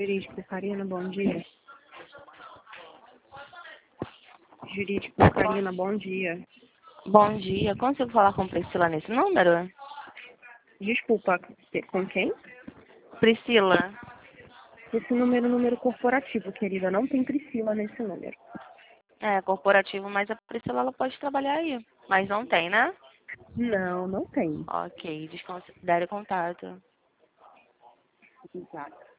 Jurídico, Karina, bom dia. Jurídico, Karina, bom dia. Bom dia, consigo falar com Priscila nesse número? Desculpa, com quem? Priscila. Esse número é um número corporativo, querida. Não tem Priscila nesse número. É, corporativo, mas a Priscila ela pode trabalhar aí. Mas não tem, né? Não, não tem. Ok, desconsidere o contato. Exato.